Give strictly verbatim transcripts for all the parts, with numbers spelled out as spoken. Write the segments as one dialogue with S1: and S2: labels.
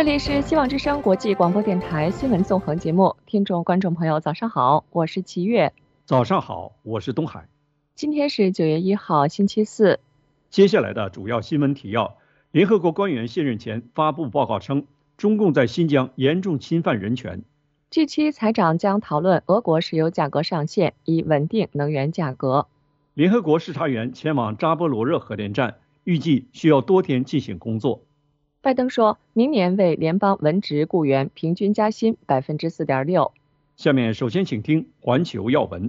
S1: 这里是希望之声国际广播电台新闻纵横节目，听众观众朋友早上好，我是齐月。
S2: 早上好，我是东海。
S1: 今天是九月一号星期四。
S2: 接下来的主要新闻提要：联合国官员卸任前发布报告称，中共在新疆严重侵犯人权。
S1: G 七 财长将讨论俄国石油价格上限，以稳定能源价格。
S2: 联合国视察员前往扎波罗热核电站，预计需要多天进行工作。
S1: 拜登说明年为联邦文职雇员平均加薪 百分之四点六。
S2: 下面首先请听环球要闻。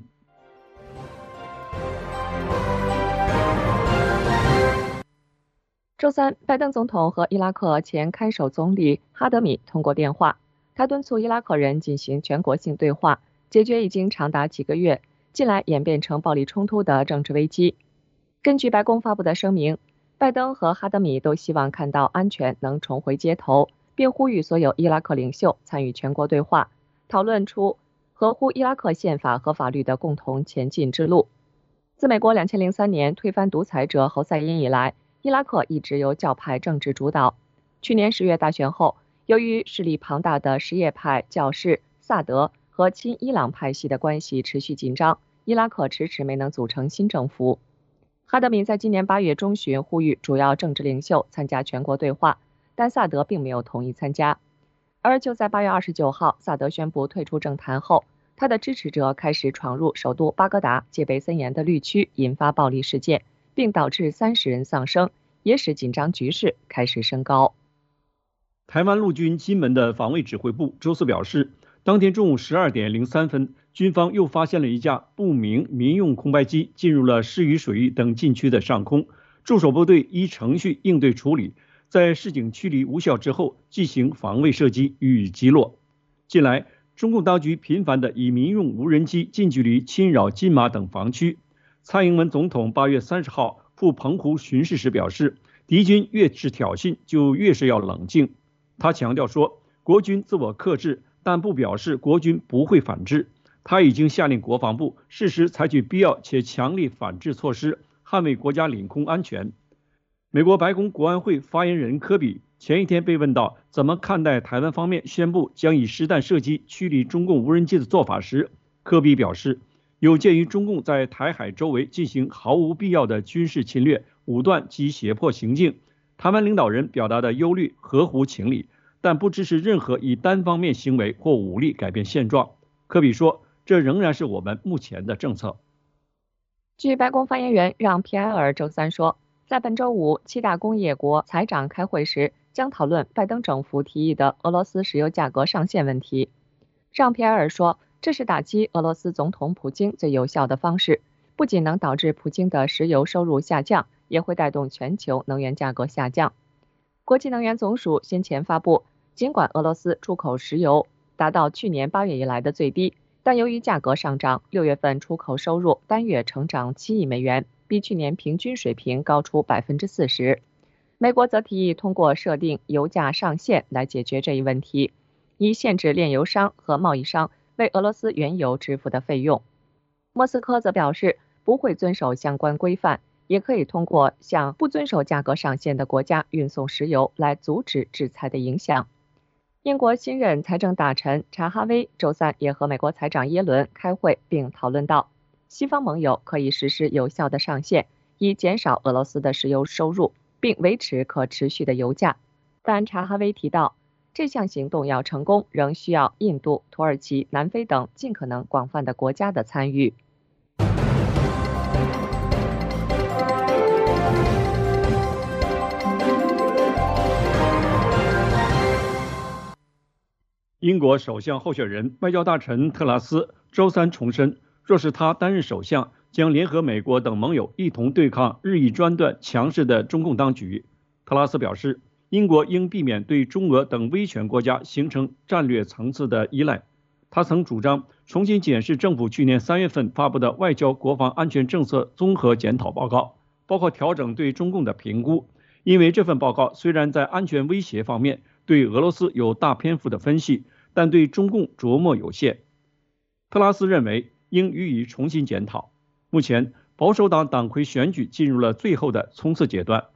S1: 周三，拜登总统和伊拉克前看守总理哈德米通过电话，他敦促伊拉克人进行全国性对话，解决已经长达几个月、近来演变成暴力冲突的政治危机。根据白宫发布的声明，拜登和哈德米都希望看到安全能重回街头，并呼吁所有伊拉克领袖参与全国对话，讨论出合乎伊拉克宪法和法律的共同前进之路。自美国两千零三年推翻独裁者侯赛因以来，伊拉克一直由教派政治主导。去年十月大选后，由于势力庞大的什叶派教士萨德和亲伊朗派系的关系持续紧张，伊拉克迟迟没能组成新政府。哈德米在今年八月中旬呼吁主要政治领袖参加全国对话，但萨德并没有同意参加。而就在八月二十九号，萨德宣布退出政坛后，他的支持者开始闯入首都巴格达戒备森严的绿区，引发暴力事件，并导致三十人丧生，也使紧张局势开始升高。
S2: 台湾陆军金门的防卫指挥部周四表示，当天中午十二点零三分，军方又发现了一架不明民用空白机进入了狮屿水域等禁区的上空，驻守部队依程序应对处理，在示警驱离无效之后进行防卫射击予以击落。近来，中共当局频繁地以民用无人机近距离侵扰金马等防区。蔡英文总统八月三十号赴澎湖巡视时表示，敌军越是挑衅，就越是要冷静。他强调说，国军自我克制，但不表示国军不会反制。他已经下令国防部适时采取必要且强力反制措施，捍卫国家领空安全。美国白宫国安会发言人科比前一天被问到怎么看待台湾方面宣布将以实弹射击驱离中共无人机的做法时，科比表示，有鉴于中共在台海周围进行毫无必要的军事侵略、武断及胁迫行径，台湾领导人表达的忧虑合乎情理，但不支持任何以单方面行为或武力改变现状。科比说，这仍然是我们目前的政策。
S1: 据白宫发言人让皮埃尔周三说，在本周五七大工业国财长开会时，将讨论拜登政府提议的俄罗斯石油价格上限问题。让皮埃尔说，这是打击俄罗斯总统普京最有效的方式，不仅能导致普京的石油收入下降，也会带动全球能源价格下降。国际能源总署先前发布，尽管俄罗斯出口石油达到去年八月以来的最低，但由于价格上涨，六月份出口收入单月成长七亿美元，比去年平均水平高出 百分之四十。 美国则提议通过设定油价上限来解决这一问题，以限制炼油商和贸易商为俄罗斯原油支付的费用。莫斯科则表示不会遵守相关规范，也可以通过向不遵守价格上限的国家运送石油来阻止制裁的影响。英国新任财政大臣查哈威周三也和美国财长耶伦开会，并讨论到西方盟友可以实施有效的上限，以减少俄罗斯的石油收入，并维持可持续的油价。但查哈威提到，这项行动要成功，仍需要印度、土耳其、南非等尽可能广泛的国家的参与。
S2: 英国首相候选人外交大臣特拉斯周三重申，若是他担任首相，将联合美国等盟友一同对抗日益专断强势的中共当局。特拉斯表示，英国应避免对中俄等威权国家形成战略层次的依赖。他曾主张重新检视政府去年三月份发布的外交国防安全政策综合检讨报告，包括调整对中共的评估，因为这份报告虽然在安全威胁方面对俄罗斯有大篇幅的分析，但对中共琢磨有限。特拉斯认为应予以重新检讨。目前，保守党党魁选举进入了最后的冲刺阶段，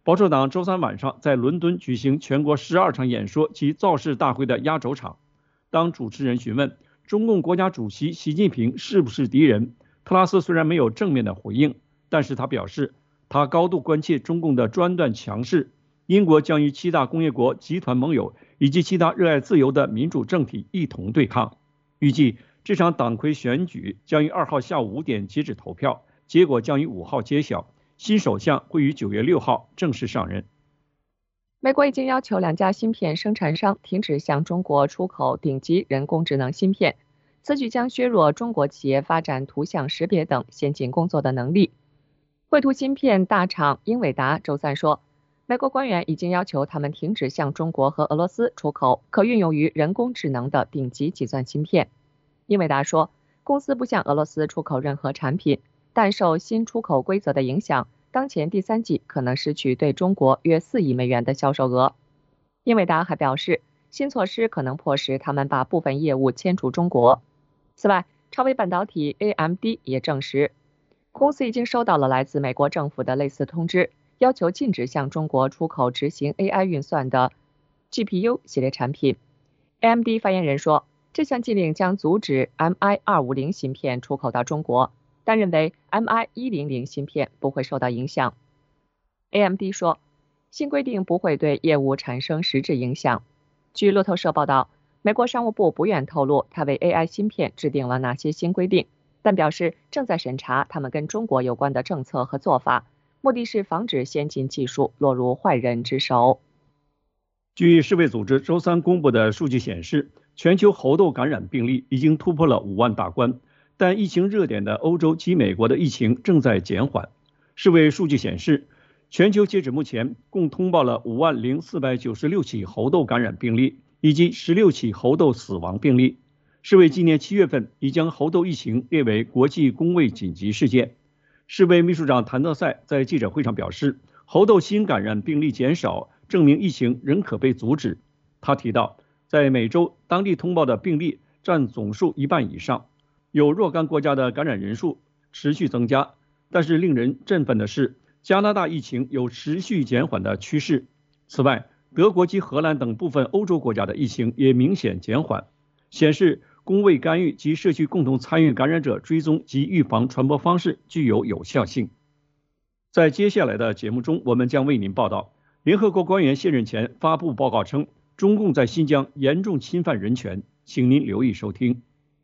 S2: 保守党周三晚上在伦敦举行全国十二场演说及造势大会的压轴场。当主持人询问中共国家主席习近平是不是敌人，特拉斯虽然没有正面的回应，但是他表示他高度关切中共的专断强势，英国将与七大工业国集团盟友以及其他热爱自由的民主政体一同对抗。预计这场党魁选举将于二号下午五点截止投票，结果将于五号揭晓。新首相会于九月六号正式上任。
S1: 美国已经要求两家芯片生产商停止向中国出口顶级人工智能芯片，此举将削弱中国企业发展图像识别等先进工作的能力。绘图芯片大厂英伟达周三说，美国官员已经要求他们停止向中国和俄罗斯出口可运用于人工智能的顶级计算芯片。英伟达说，公司不向俄罗斯出口任何产品，但受新出口规则的影响，当前第三季可能失去对中国约四亿美元的销售额。英伟达还表示，新措施可能迫使他们把部分业务迁出中国。此外，超微半导体 A M D 也证实，公司已经收到了来自美国政府的类似通知，要求禁止向中国出口执行 A I 运算的 G P U 系列产品。A M D 发言人说，这项禁令将阻止 M I 二五零芯片出口到中国，但认为 M I 一零零芯片不会受到影响。A M D 说，新规定不会对业务产生实质影响。据路透社报道，美国商务部不愿透露它为 A I 芯片制定了哪些新规定，但表示正在审查他们跟中国有关的政策和做法，目的是防止先进技术落入坏人之手。
S2: 据世卫组织周三公布的数据显示，全球猴痘感染病例已经突破了五万大关，但疫情热点的欧洲及美国的疫情正在减缓。世卫数据显示，全球截止目前共通报了五万零四百九十六起猴痘感染病例，以及十六起猴痘死亡病例。世卫今年七月份已将猴痘疫情列为国际公卫紧急事件。世卫秘书长谭德赛在记者会上表示，猴痘新感染病例减少，证明疫情仍可被阻止。他提到，在美洲当地通报的病例占总数一半以上，有若干国家的感染人数持续增加，但是令人振奋的是，加拿大疫情有持续减缓的趋势。此外，德国及荷兰等部分欧洲国家的疫情也明显减缓，显示公卫干预及社区共同参与感染者追踪及预防传播方式具有有效性。在接下来的节目中，我们将为您报道，联合国官员卸任前发布报告称，中共在新疆严重侵犯人权，请您留意收听。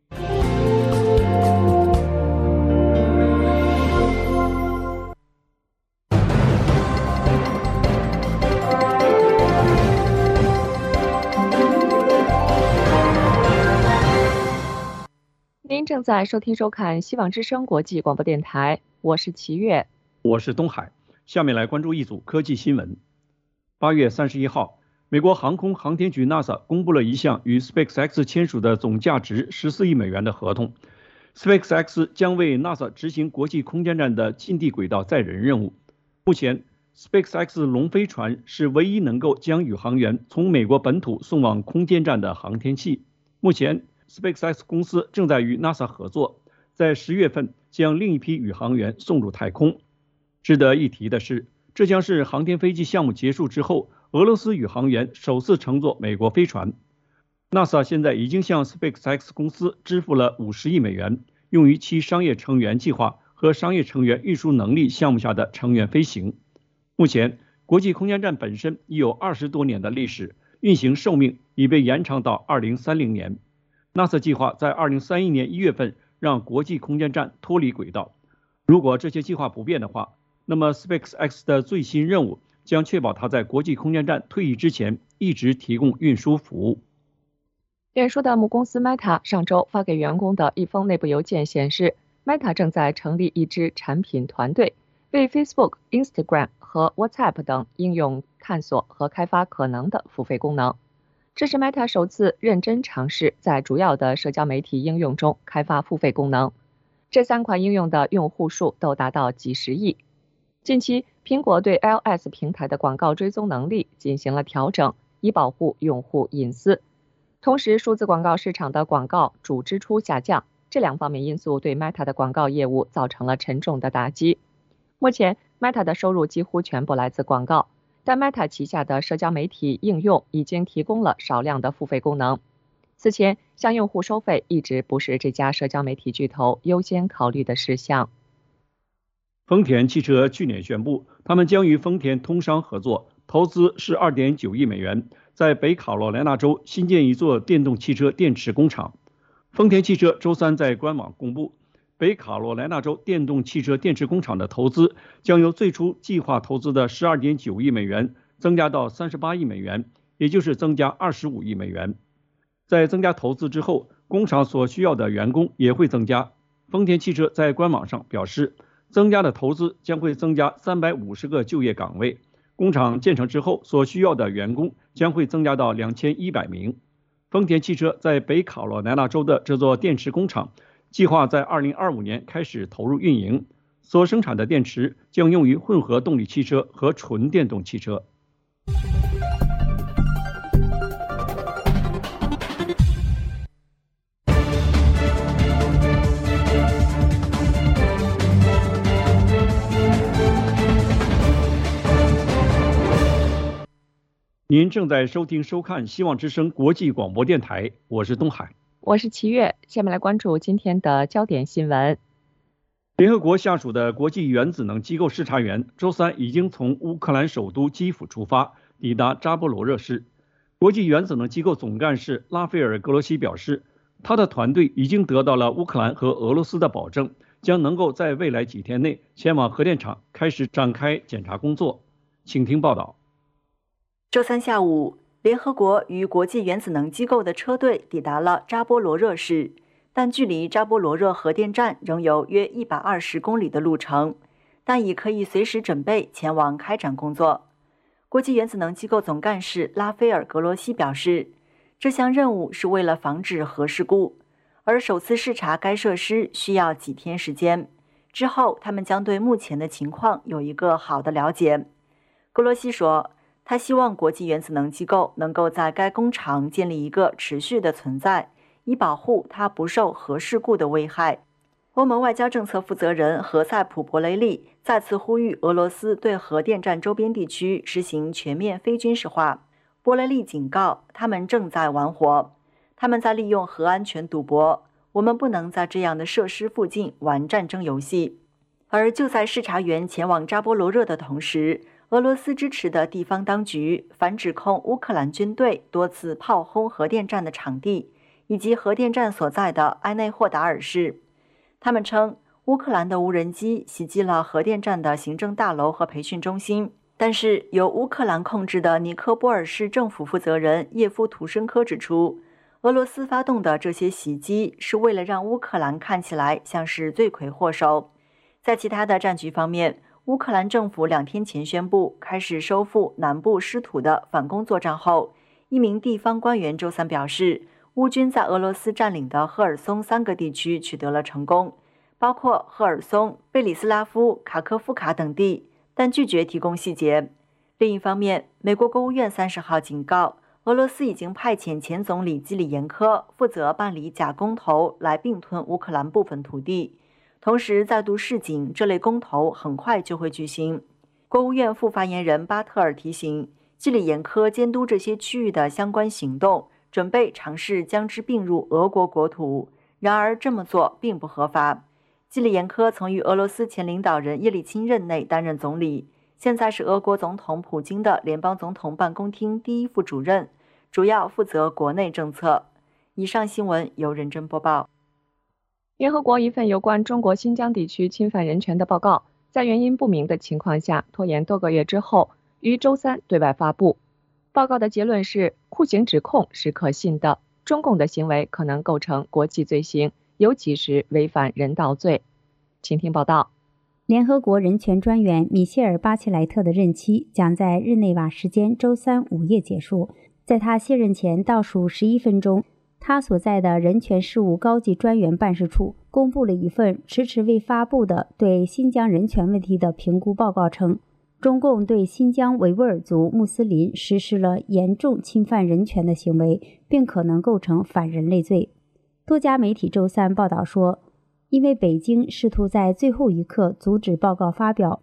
S1: 您正在收听收看希望之声国际广播电台，我是齐月，
S2: 我是东海。下面来关注一组科技新闻。八月三十一号，美国航空航天局 NASA 公布了一项与 SpaceX 签署的总价值十四亿美元的合同。SpaceX 将为 NASA 执行国际空间站的近地轨道载人任务。目前 SpaceX 龙飞船是唯一能够将宇航员从美国本土送往空间站的航天器。目前SpaceX 公司正在与 NASA 合作，在十月份将另一批宇航员送入太空。值得一提的是，这将是航天飞机项目结束之后，俄罗斯宇航员首次乘坐美国飞船。NASA 现在已经向 SpaceX 公司支付了五十亿美元，用于其商业成员计划和商业成员运输能力项目下的成员飞行。目前，国际空间站本身已有二十多年的历史，运行寿命已被延长到二零三零年。NASA 计划在二零三一年一月份让国际空间站脱离轨道。如果这些计划不变的话，那么 SpaceX 的最新任务将确保它在国际空间站退役之前一直提供运输服务。
S1: 脸书的母公司 Meta 上周发给员工的一封内部邮件显示， Meta 正在成立一支产品团队，为 Facebook、Instagram 和 WhatsApp 等应用探索和开发可能的付费功能。这是 Meta 首次认真尝试在主要的社交媒体应用中开发付费功能。这三款应用的用户数都达到几十亿。近期，苹果对 iOS 平台的广告追踪能力进行了调整，以保护用户隐私。同时，数字广告市场的广告主支出下降，这两方面因素对 Meta 的广告业务造成了沉重的打击。目前 ，Meta 的收入几乎全部来自广告， 但 Meta 旗下的社交媒体应用已经提供了少量的付费功能。此前，向用户收费一直不是这家社交媒体巨头优先考虑的事项。
S2: 丰田汽车去年宣布，他们将与丰田通商合作，投资是 二点九亿美元，在北卡罗来纳州新建一座电动汽车电池工厂。丰田汽车周三在官网公布，北卡罗来纳州电动汽车电池工厂的投资将由最初计划投资的 十二点九亿美元增加到三十八亿美元，也就是增加二十五亿美元。在增加投资之后，工厂所需要的员工也会增加。丰田汽车在官网上表示，增加的投资将会增加三百五十个就业岗位，工厂建成之后所需要的员工将会增加到两千一百名。丰田汽车在北卡罗来纳州的这座电池工厂计划在二零二五年开始投入运营，所生产的电池将用于混合动力汽车和纯电动汽车。您正在收听收看希望之声国际广播电台，我是东海，
S1: 我是齐月。下面来关注今天的焦点新闻。
S2: 联合国下属的国际原子能机构视察员周三已经从乌克兰首都基辅出发，抵达扎波罗热市。国际原子能机构总干事拉斐尔·格罗西表示，他的团队已经得到了乌克兰和俄罗斯的保证，将能够在未来几天内前往核电厂开始展开检查工作。请听报道。
S3: 周三下午，联合国与国际原子能机构的车队抵达了扎波罗热市，但距离扎波罗热核电站仍有约一百二十公里的路程，但已可以随时准备前往开展工作。国际原子能机构总干事拉斐尔·格罗西表示，这项任务是为了防止核事故，而首次视察该设施需要几天时间，之后他们将对目前的情况有一个好的了解。格罗西说，他希望国际原子能机构能够在该工厂建立一个持续的存在，以保护它不受核事故的危害。欧盟外交政策负责人何塞普·博雷利再次呼吁俄罗斯对核电站周边地区实行全面非军事化。博雷利警告，他们正在玩火，他们在利用核安全赌博，我们不能在这样的设施附近玩战争游戏。而就在视察员前往扎波罗热的同时，俄罗斯支持的地方当局反指控乌克兰军队多次炮轰核电站的场地，以及核电站所在的埃内霍达尔市。他们称，乌克兰的无人机袭击了核电站的行政大楼和培训中心，但是由乌克兰控制的尼科波尔市政府负责人叶夫图申科指出，俄罗斯发动的这些袭击是为了让乌克兰看起来像是罪魁祸首。在其他的战局方面，乌克兰政府两天前宣布开始收复南部失土的反攻作战后，一名地方官员周三表示，乌军在俄罗斯占领的赫尔松三个地区取得了成功，包括赫尔松、贝里斯拉夫、卡科夫卡等地，但拒绝提供细节。另一方面，美国国务院三十号警告，俄罗斯已经派遣前总理基里延科负责办理假公投来并吞乌克兰部分土地，同时再度示警，这类公投很快就会举行。国务院副发言人巴特尔提醒，基里延科监督这些区域的相关行动，准备尝试将之并入俄国国土，然而这么做并不合法。基里延科曾于俄罗斯前领导人叶利钦任内担任总理，现在是俄国总统普京的联邦总统办公厅第一副主任，主要负责国内政策。以上新闻由认真播报。
S1: 联合国一份有关中国新疆地区侵犯人权的报告，在原因不明的情况下拖延多个月之后，于周三对外发布。报告的结论是，酷刑指控是可信的，中共的行为可能构成国际罪行，尤其是违反人道罪。请听报道。
S4: 联合国人权专员米歇尔·巴切莱特的任期将在日内瓦时间周三午夜结束。在他卸任前倒数十一分钟，他所在的人权事务高级专员办事处公布了一份迟迟未发布的对新疆人权问题的评估报告，称中共对新疆维吾尔族穆斯林实施了严重侵犯人权的行为，并可能构成反人类罪。多家媒体周三报道说，因为北京试图在最后一刻阻止报告发表，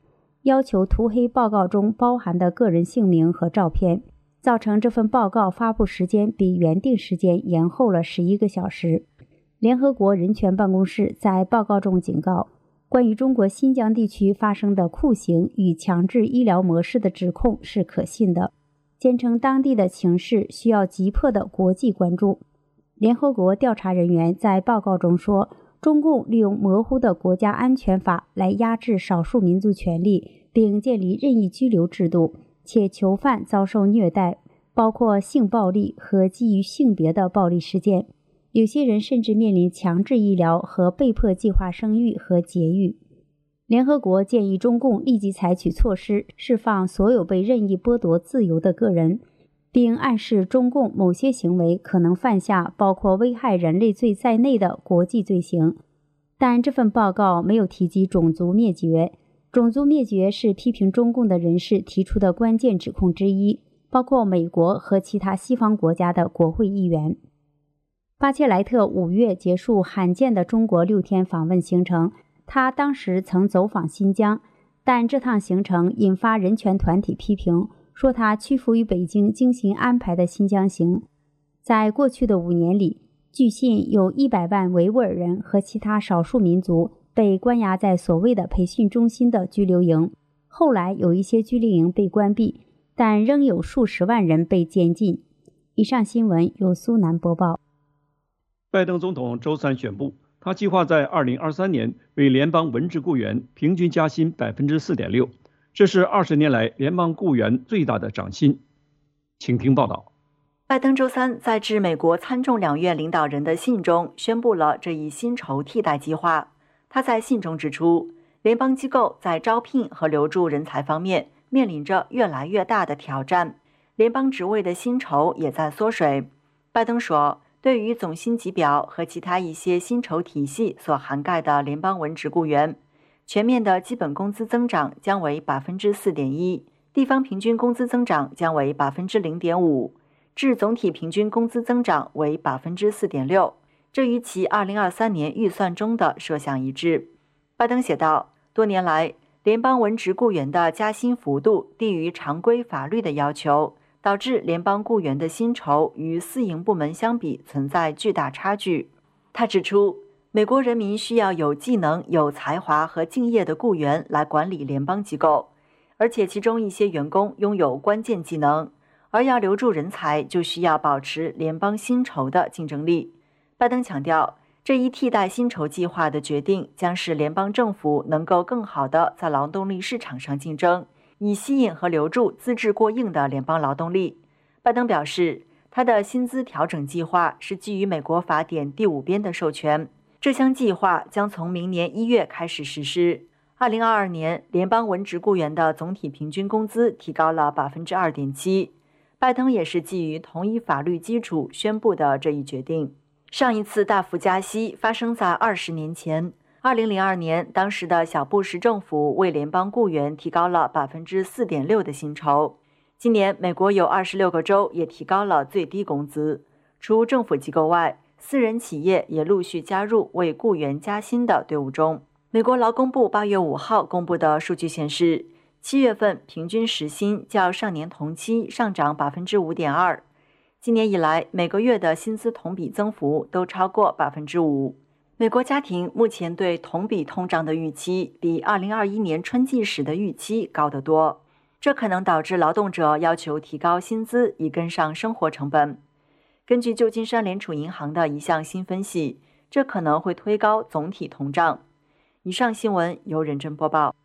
S4: 要求涂黑报告中包含的个人姓名和照片，造成这份报告发布时间比原定时间延后了十一个小时。联合国人权办公室在报告中警告，关于中国新疆地区发生的酷刑与强制医疗模式的指控是可信的，坚称当地的情势需要急迫的国际关注。联合国调查人员在报告中说，中共利用模糊的国家安全法来压制少数民族权利，并建立任意拘留制度，且囚犯遭受虐待，包括性暴力和基于性别的暴力事件。有些人甚至面临强制医疗和被迫计划生育和节育。联合国建议中共立即采取措施，释放所有被任意剥夺自由的个人，并暗示中共某些行为可能犯下包括危害人类罪在内的国际罪行。但这份报告没有提及种族灭绝。种族灭绝是批评中共的人士提出的关键指控之一，包括美国和其他西方国家的国会议员。巴切莱特五月结束罕见的中国六天访问行程，他当时曾走访新疆，但这趟行程引发人权团体批评，说他屈服于北京精心安排的新疆行。在过去的五年里，据信有一百万维吾尔人和其他少数民族被关押在所谓的培训中心的拘留营，后来有一些拘留营被关闭，但仍有数十万人被监禁。以上新闻由苏南播报。
S2: 拜登总统周三宣布，他计划在二零二三年为联邦文职雇员平均加薪 百分之四点六， 这是二十年来联邦雇员最大的涨薪。请听报道。
S3: 拜登周三在致美国参众两院领导人的信中宣布了这一薪酬替代计划。他在信中指出，联邦机构在招聘和留住人才方面面临着越来越大的挑战，联邦职位的薪酬也在缩水。拜登说，对于总薪级表和其他一些薪酬体系所涵盖的联邦文职雇员，全面的基本工资增长将为 百分之四点一， 地方平均工资增长将为 百分之零点五， 至总体平均工资增长为 百分之四点六， 这与其二零二三年预算中的设想一致。拜登写道，多年来联邦文职雇员的加薪幅度低于常规法律的要求，导致联邦雇员的薪酬与私营部门相比存在巨大差距。他指出，美国人民需要有技能、有才华和敬业的雇员来管理联邦机构，而且其中一些员工拥有关键技能，而要留住人才就需要保持联邦薪酬的竞争力。拜登强调，这一替代薪酬计划的决定将使联邦政府能够更好地在劳动力市场上竞争，以吸引和留住资质过硬的联邦劳动力。拜登表示，他的薪资调整计划是基于美国法典第五编的授权，这项计划将从明年一月开始实施。二零二二年，联邦文职雇员的总体平均工资提高了 百分之二点七。拜登也是基于同一法律基础宣布的这一决定。上一次大幅加息发生在二十年前，二零零二年，当时的小布什政府为联邦雇员提高了 百分之四点六 的薪酬。今年，美国有二十六个州也提高了最低工资。除政府机构外，私人企业也陆续加入为雇员加薪的队伍中。美国劳工部八月五号公布的数据显示，七月份平均时薪较上年同期上涨 百分之五点二。今年以来，每个月的薪资同比增幅都超过 百分之五。美国家庭目前对同比通胀的预期比二零二一年春季时的预期高得多，这可能导致劳动者要求提高薪资以跟上生活成本。根据旧金山联储银行的一项新分析，这可能会推高总体通胀。以上新闻由任真播报。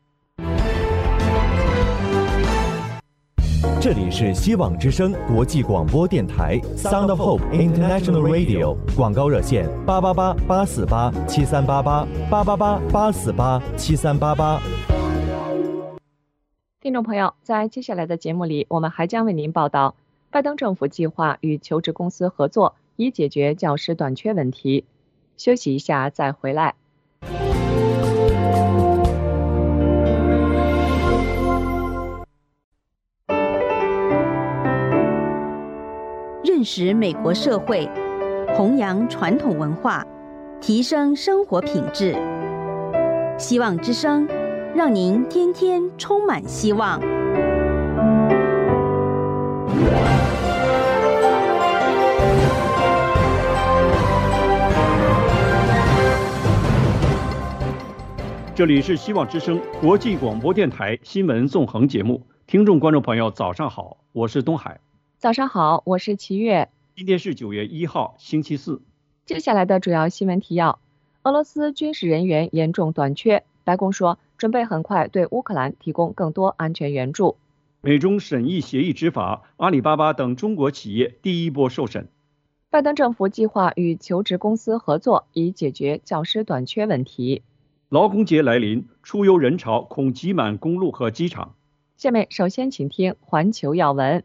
S5: 这里是希望之声国际广播电台 Sound of Hope International Radio， 广告热线八八八八四八七三八八八八八八四八七三八八。
S1: 听众朋友，在接下来的节目里，我们还将为您报道拜登政府计划与求职公司合作，以解决教师短缺问题。休息一下再回来。
S6: 认识美国社会，弘扬传统文化，提升生活品质。希望之声让您天天充满希望。
S2: 这里是希望之声国际广播电台新闻纵横节目，听众观众朋友早上好，我是东海。
S1: 早上好，我是齐月。
S2: 今天是九月一号，星期四。
S1: 接下来的主要新闻提要：俄罗斯军事人员严重短缺，白宫说准备很快对乌克兰提供更多安全援助。
S2: 美中审议协议执法，阿里巴巴等中国企业第一波受审。
S1: 拜登政府计划与求职公司合作，以解决教师短缺问题。
S2: 劳工节来临，出游人潮恐挤满公路和机场。
S1: 下面首先请听环球要闻。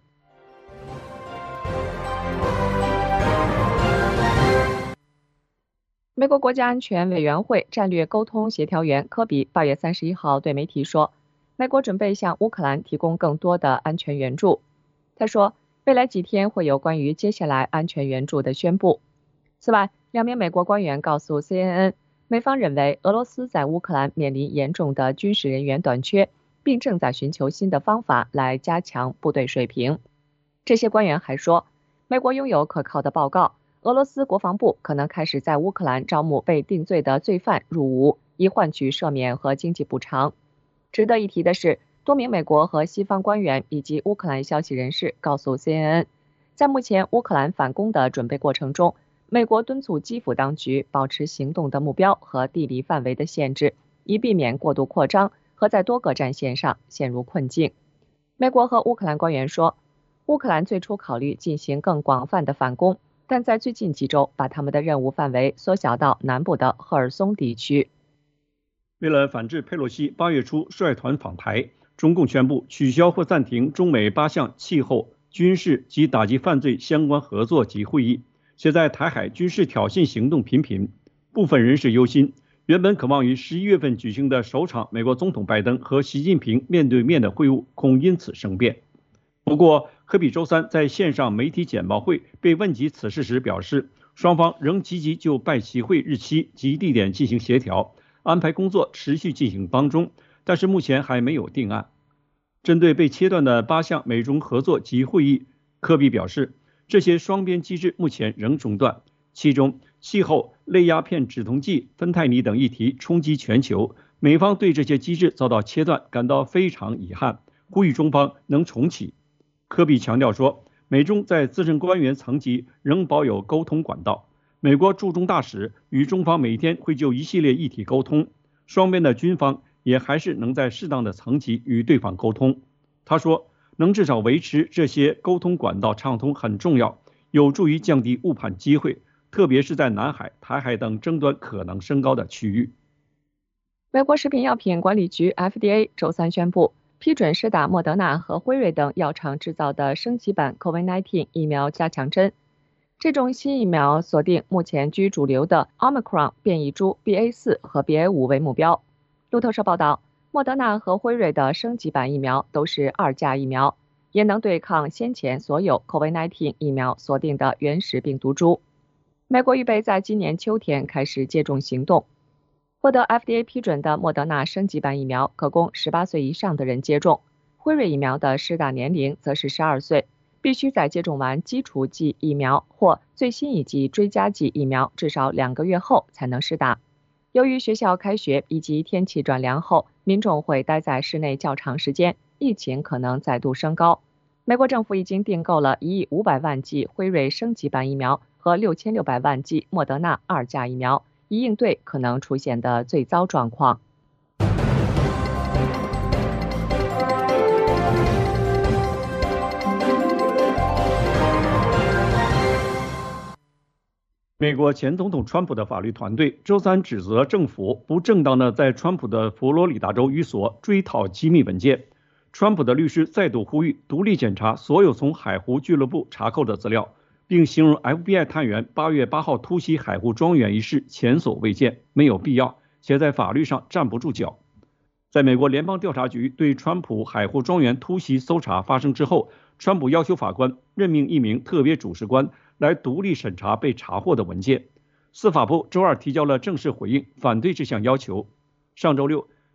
S1: 美国国家安全委员会战略沟通协调员科比八月三十一号对媒体说，美国准备向乌克兰提供更多的安全援助。他说，未来几天会有关于接下来安全援助的宣布。此外，两名美国官员告诉 C N N， 美方认为俄罗斯在乌克兰面临严重的军事人员短缺，并正在寻求新的方法来加强部队水平。这些官员还说，美国拥有可靠的报告，俄罗斯国防部可能开始在乌克兰招募被定罪的罪犯入伍，以换取赦免和经济补偿。值得一提的是，多名美国和西方官员以及乌克兰消息人士告诉 C N N， 在目前乌克兰反攻的准备过程中，美国敦促基辅当局保持行动的目标和地理范围的限制，以避免过度扩张和在多个战线上陷入困境。美国和乌克兰官员说，乌克兰最初考虑进行更广泛的反攻，但在最近几周把他们的任务范围缩小到南部的赫尔松地区。
S2: 为了反制佩洛西八月初率团访台，中共宣布取消或暂停中美八项气候、军事及打击犯罪相关合作及会议。现在台海军事挑衅行动频频，部分人士忧心，原本可望于十一月份举行的首场美国总统拜登和习近平面对面的会晤恐因此生变。不过，科比周三在线上媒体简报会被问及此事时表示，双方仍积极就拜习会日期及地点进行协调，安排工作持续进行当中，但是目前还没有定案。针对被切断的八项美中合作及会议，科比表示，这些双边机制目前仍中断，其中气候、类鸦片止痛剂、芬太尼等议题冲击全球，美方对这些机制遭到切断感到非常遗憾，呼吁中方能重启。科比强调说，美中在资深官员层级仍保有沟通管道，美国驻中大使与中方每天会就一系列议题沟通，双边的军方也还是能在适当的层级与对方沟通。他说，能至少维持这些沟通管道畅通很重要，有助于降低误判机会，特别是在南海、台海等争端可能升高的区域。
S1: 美国食品药品管理局 F D A 周三宣布，批准施打莫德纳和辉瑞等药厂制造的升级版 COVID 十九 疫苗加强针。这种新疫苗锁定目前居主流的 Omicron 变异株 B A 四 和 B A 五 为目标。路透社报道，莫德纳和辉瑞的升级版疫苗都是二价疫苗，也能对抗先前所有 COVID 十九 疫苗锁定的原始病毒株。美国预备在今年秋天开始接种行动。获得 F D A 批准的莫德纳升级版疫苗可供十八岁以上的人接种，辉瑞疫苗的施打年龄则是十二岁，必须在接种完基础剂疫苗或最新一剂追加剂疫苗至少两个月后才能施打。由于学校开学以及天气转凉后，民众会待在室内较长时间，疫情可能再度升高。美国政府已经订购了一亿五百万剂辉瑞升级版疫苗和六千六百万剂莫德纳二价疫苗，以应对可能出现的最糟状况。
S2: 美国前总统川普的法律团队周三指责政府不正当的在川普的佛罗里达州寓所追讨机密文件。川普的律师再度呼吁独立检查所有从海湖俱乐部查扣的资料，并形容 F B I 探员八月八号突袭海湖庄园一事前所未见，没有必要，且在法律上站不住脚。在美国联邦调查局对川普海湖庄园突袭搜查发生之后，川普要求法官任命一名特别主事官来独立审查被查获的文件。司法部周二提交了正式回应，反对这项要求。上周六，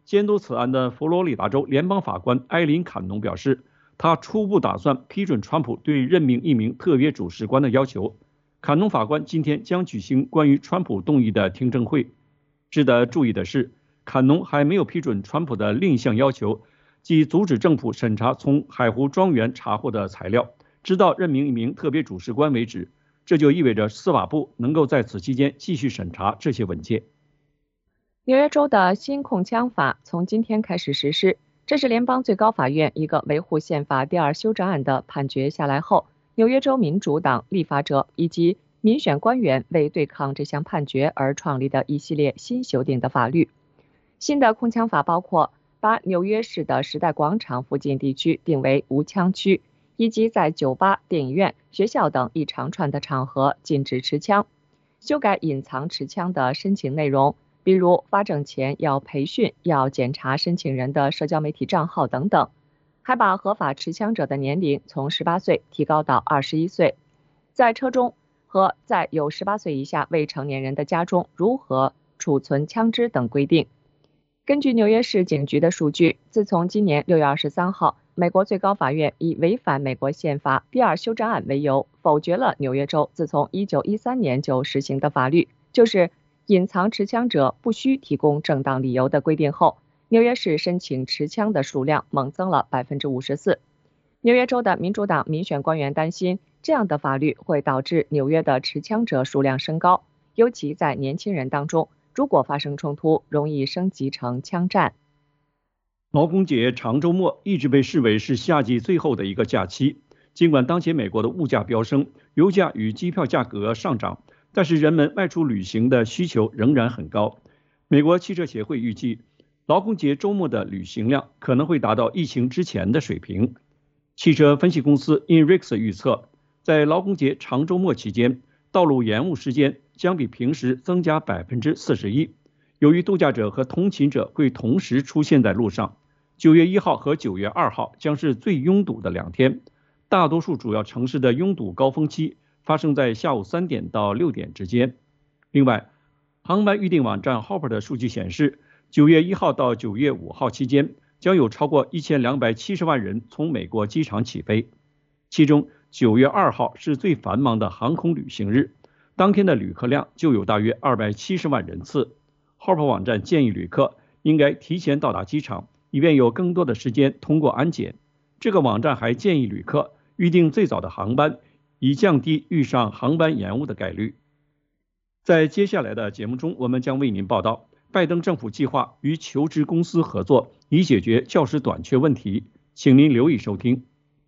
S2: 监督此案的佛罗里达州联邦法官埃琳·坎农表示，他初步打算批准川普对任命一名特别主事官的要求。坎农法官今天将举行关于川普动议的听证会。值得注意的是，坎农还没有批准川普的另一项要求，即阻止政府审查从海湖庄园查获的材料，直到任命一名特别主事官为止。这就意味着司法部能够在此期间继续审查这些文件。
S1: 纽约州的新控枪法从今天开始实施，这是联邦最高法院一个维护宪法第二修正案的判决下来后，纽约州民主党立法者以及民选官员为对抗这项判决而创立的一系列新修订的法律。新的控枪法包括把纽约市的时代广场附近地区定为无枪区，以及在酒吧、电影院、学校等一长串的场合禁止持枪，修改隐藏持枪的申请内容，比如发证前要培训、要检查申请人的社交媒体账号等等，还把合法持枪者的年龄从十八岁提高到二十一岁。在车中和在有十八岁以下未成年人的家中如何储存枪支等规定。根据纽约市警局的数据，自从今年六月二十三号，美国最高法院以违反美国宪法第二修正案为由，否决了纽约州自从一九一三年就实行的法律，就是隐藏持枪者不需提供正当理由的规定后，纽约市申请持枪的数量猛增了百分之五十四。纽约州的民主党民选官员担心，这样的法律会导致纽约的持枪者数量升高，尤其在年轻人当中，如果发生冲突，容易升级成枪战。
S2: 劳工节长周末一直被视为是夏季最后的一个假期，尽管当前美国的物价飙升，油价与机票价格上涨，但是人们外出旅行的需求仍然很高。美国汽车协会预计，劳工节周末的旅行量可能会达到疫情之前的水平。汽车分析公司 INRIX 预测，在劳工节长周末期间，道路延误时间将比平时增加百分之四十一。由于度假者和通勤者会同时出现在路上，九月一号和九月二号将是最拥堵的两天。大多数主要城市的拥堵高峰期发生在下午三点到六点之间。另外，航班预订网站 Hopper 的数据显示，九月一号到九月五号期间，将有超过一千两百七十万人从美国机场起飞。其中，九月二号是最繁忙的航空旅行日，当天的旅客量就有大约二百七十万人次。Hopper 网站建议旅客应该提前到达机场，以便有更多的时间通过安检。这个网站还建议旅客预订最早的航班，以降低遇上航班延误的概率。在接下来的节目中，我们将为您报道拜登政府计划与求职公司合作，以解决教师短缺问题。请您留意收听。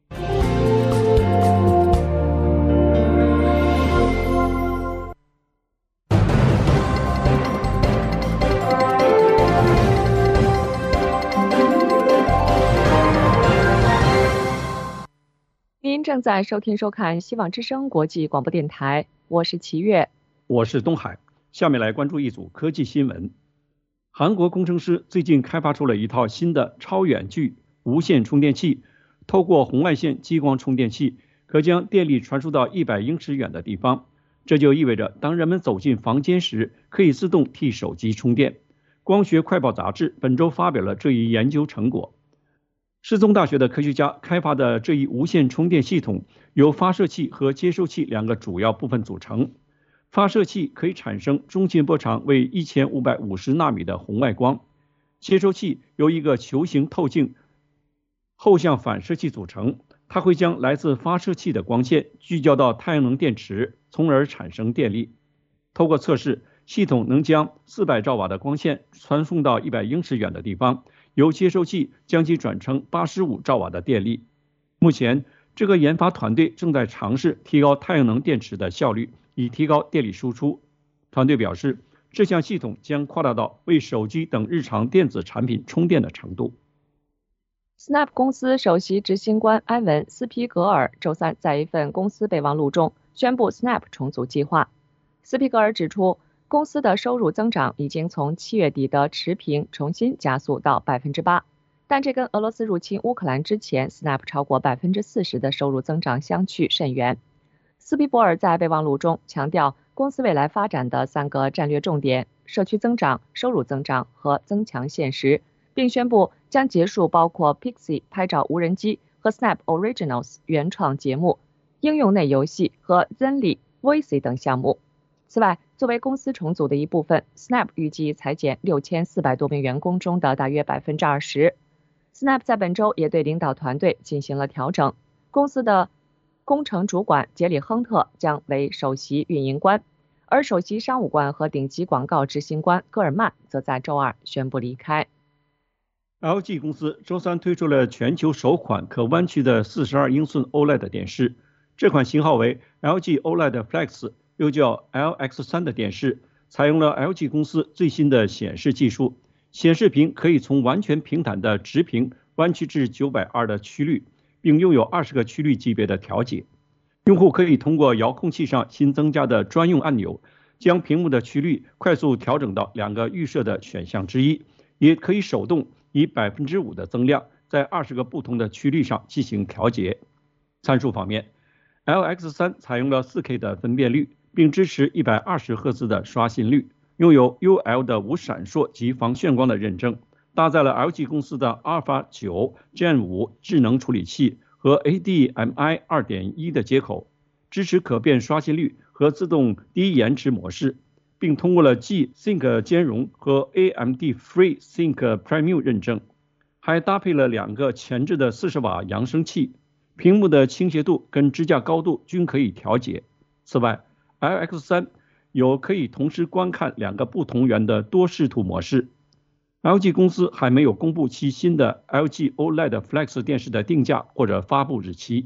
S1: 您正在收听收看希望之声国际广播电台，我是齐月，
S2: 我是东海。下面来关注一组科技新闻。韩国工程师最近开发出了一套新的超远距无线充电器，透过红外线激光充电器，可将电力传输到一百英尺远的地方。这就意味着，当人们走进房间时，可以自动替手机充电。光学快报杂志本周发表了这一研究成果。世宗大学的科学家开发的这一无线充电系统由发射器和接收器两个主要部分组成。发射器可以产生中心波长为一千五百五十纳米的红外光，接收器由一个球形透镜后向反射器组成，它会将来自发射器的光线聚焦到太阳能电池，从而产生电力。通过测试，系统能将四百兆瓦的光线传送到一百英尺远的地方，由接收器将其转成八十五兆瓦的电力。目前，这个研发团队正在尝试提高太阳能电池的效率，以提高电力输出。团队表示，这项系统将扩大到为手机等日常电子产品充电的程度。
S1: Snap 公司首席执行官埃文·斯皮格尔周三在一份公司备忘录中宣布 Snap 重组计划。斯皮格尔指出，公司的收入增长已经从七月底的持平重新加速到百分之八，但这跟俄罗斯入侵乌克兰之前 Snap 超过百分之四十的收入增长相去甚远。斯皮伯尔在备忘录中强调公司未来发展的三个战略重点：社区增长、收入增长和增强现实， 并宣布将结束包括 Pixie 拍照无人机和 Snap Originals 原创节目、应用内游戏和 Zenly、Voicy 等项目。此外，作为公司重组的一部分 ，Snap 预计裁减六千四百多名员工中的大约百分之二十。Snap 在本周也对领导团队进行了调整，公司的工程主管杰里·亨特将为首席运营官，而首席商务官和顶级广告执行官戈尔曼则在周二宣布离开。
S2: L G 公司周三推出了全球首款可弯曲的四十二英寸 O L E D 电视，这款型号为 L G O L E D Flex， 又叫 L X 三 的电视，采用了 L G 公司最新的显示技术，显示屏可以从完全平坦的直屏弯曲至九百二的曲率，并拥有二十个曲率级别的调节。用户可以通过遥控器上新增加的专用按钮，将屏幕的曲率快速调整到两个预设的选项之一，也可以手动以 百分之五 的增量在二十个不同的曲率上进行调节。参数方面， L X 三 采用了 四K 的分辨率，并支持一百二十赫兹的刷新率，拥有 U L 的无闪烁及防眩光的认证，搭载了 L G 公司的 Alpha 九 Gen 五智能处理器和 A D M I 二点一 的接口，支持可变刷新率和自动低延迟模式，并通过了 G-Sync 兼容和 A M D FreeSync Premium 认证，还搭配了两个前置的四十瓦扬声器，屏幕的倾斜度跟支架高度均可以调节。此外， L X 三 有可以同时观看两个不同源的多视图模式。L G 公司还没有公布其新的 L G O L E D Flex 电视的定价或者发布日期。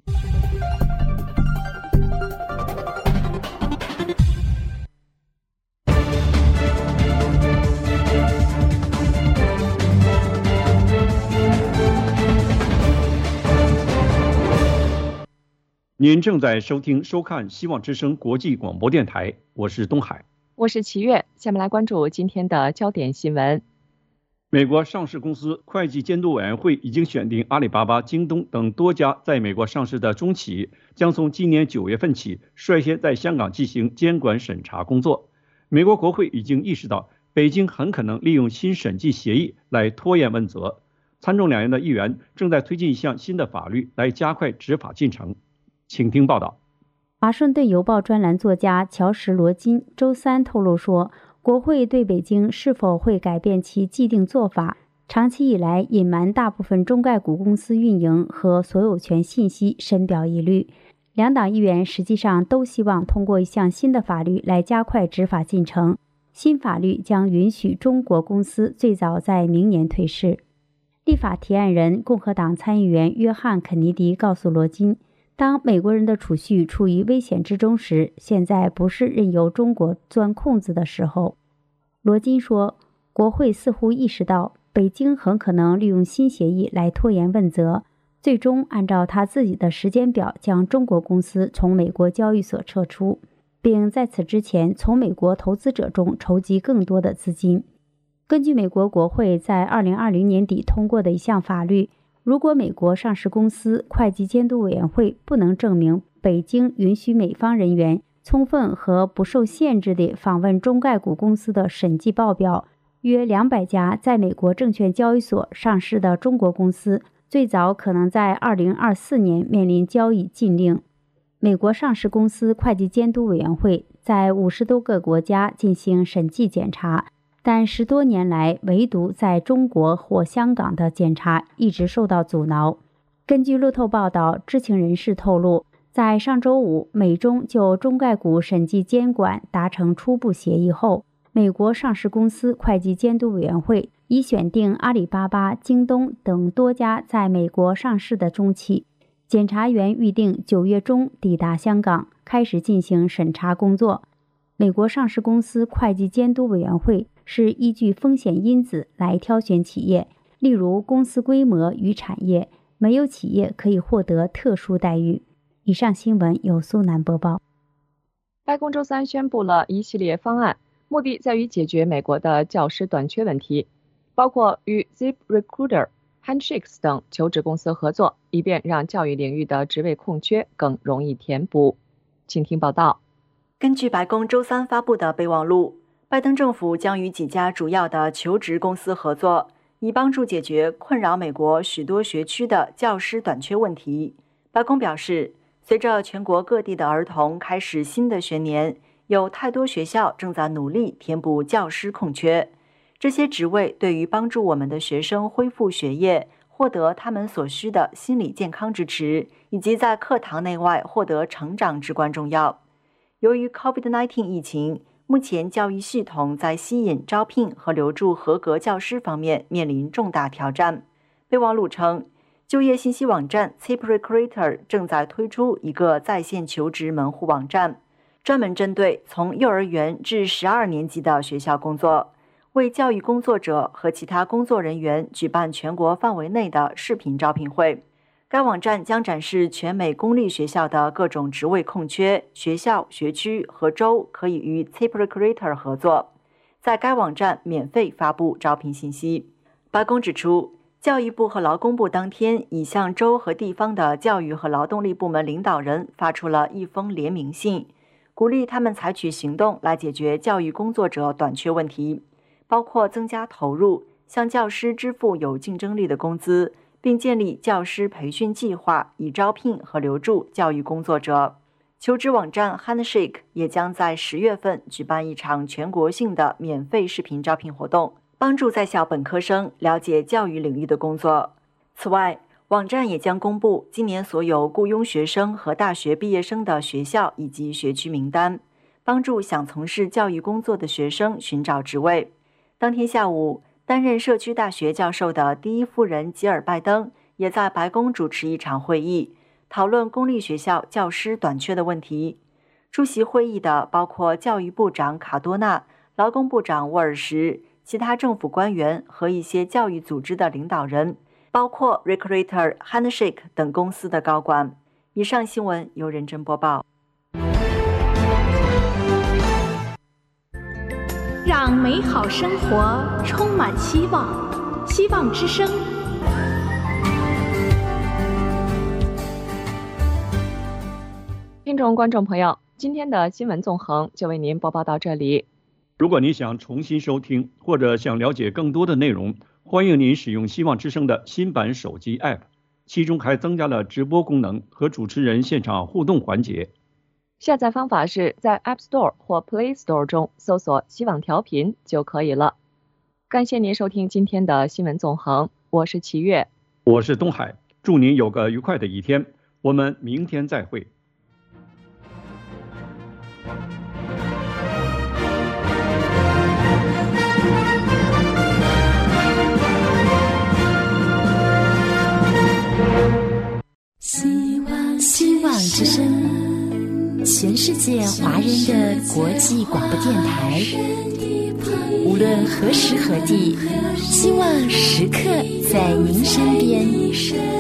S2: 您正在收听收看希望之声国际广播电台，我是东海，
S1: 我是齐月。下面来关注今天的焦点新闻。
S2: 美国上市公司会计监督委员会已经选定阿里巴巴、京东等多家在美国上市的中企，将从今年九月份起率先在香港进行监管审查工作。美国国会已经意识到，北京很可能利用新审计协议来拖延问责。参众两院的议员正在推进一项新的法律来加快执法进程。请听报道。
S4: 华盛顿邮报专栏作家乔什·罗金周三透露说，国会对北京是否会改变其既定做法，长期以来隐瞒大部分中概股公司运营和所有权信息深表疑虑。两党议员实际上都希望通过一项新的法律来加快执法进程。新法律将允许中国公司最早在明年退市。立法提案人共和党参议员约翰·肯尼迪告诉罗金，当美国人的储蓄处于危险之中时，现在不是任由中国钻空子的时候。罗金说，国会似乎意识到北京很可能利用新协议来拖延问责，最终按照他自己的时间表将中国公司从美国交易所撤出，并在此之前从美国投资者中筹集更多的资金。根据美国国会在二零二零年底通过的一项法律，如果美国上市公司会计监督委员会不能证明北京允许美方人员充分和不受限制地访问中概股公司的审计报表，约两百家在美国证券交易所上市的中国公司最早可能在二零二四年面临交易禁令。美国上市公司会计监督委员会在五十多个国家进行审计检查，但十多年来唯独在中国或香港的检查一直受到阻挠。根据路透报道，知情人士透露，在上周五美中就中概股审计监管达成初步协议后，美国上市公司会计监督委员会已选定阿里巴巴、京东等多家在美国上市的中企。检察员预定九月中抵达香港，开始进行审查工作。美国上市公司会计监督委员会是依据风险因子来挑选企业，例如公司规模与产业，没有企业可以获得特殊待遇。以上新闻由苏南播报。
S1: 白宫周三宣布了一系列方案，目的在于解决美国的教师短缺问题，包括与 ZipRecruiter、Handshakes 等求职公司合作，以便让教育领域的职位空缺更容易填补。请听报道。
S3: 根据白宫周三发布的备忘录，拜登政府将与几家主要的求职公司合作， 以帮助解决困扰美国许多学区的教师短缺问题。白宫表示，随着全国各地的儿童开始新的学年，有太多学校正在努力填补教师空缺。这些职位对于帮助我们的学生恢复学业、获得他们所需的心理健康支持，以及在课堂内外获得成长至关重要。由于 COVID 十九 疫情，目前教育系统在吸引、招聘和留住合格教师方面面临重大挑战。备忘录称，就业信息网站 ZipRecruiter 正在推出一个在线求职门户网站，专门针对从幼儿园至十二年级的学校工作，为教育工作者和其他工作人员举办全国范围内的视频招聘会。该网站将展示全美公立学校的各种职位空缺，学校、学区和州可以与 ZipRecruiter 合作，在该网站免费发布招聘信息。白宫指出，教育部和劳工部当天已向州和地方的教育和劳动力部门领导人发出了一封联名信，鼓励他们采取行动来解决教育工作者短缺问题，包括增加投入，向教师支付有竞争力的工资，并建立教师培训计划，以招聘和留住教育工作者。求职网站 Handshake 也将在十月份举办一场全国性的免费视频招聘活动，帮助在校本科生了解教育领域的工作。此外，网站也将公布今年所有雇佣学生和大学毕业生的学校以及学区名单，帮助想从事教育工作的学生寻找职位。当天下午，担任社区大学教授的第一夫人吉尔拜登也在白宫主持一场会议，讨论公立学校教师短缺的问题。出席会议的包括教育部长卡多纳、劳工部长沃尔什、其他政府官员和一些教育组织的领导人，包括 Recruiter、Handshake 等公司的高管。以上新闻由认真播报。
S6: 让美好生活充满希望，希望之声。
S1: 听众观众朋友，今天的新闻纵横就为您播报到这里。
S2: 如果你想重新收听或者想了解更多的内容，欢迎您使用希望之声的新版手机 App， 其中还增加了直播功能和主持人现场互动环节。
S1: 下载方法是在 App Store 或 Play Store 中搜索希望调频就可以了。感谢您收听今天的新闻纵横，我是齐月，
S2: 我是东海，祝您有个愉快的一天，我们明天再会。
S7: 希望希望之声，全世界华人的国际广播电台，无论何时何地，希望时刻在您身边。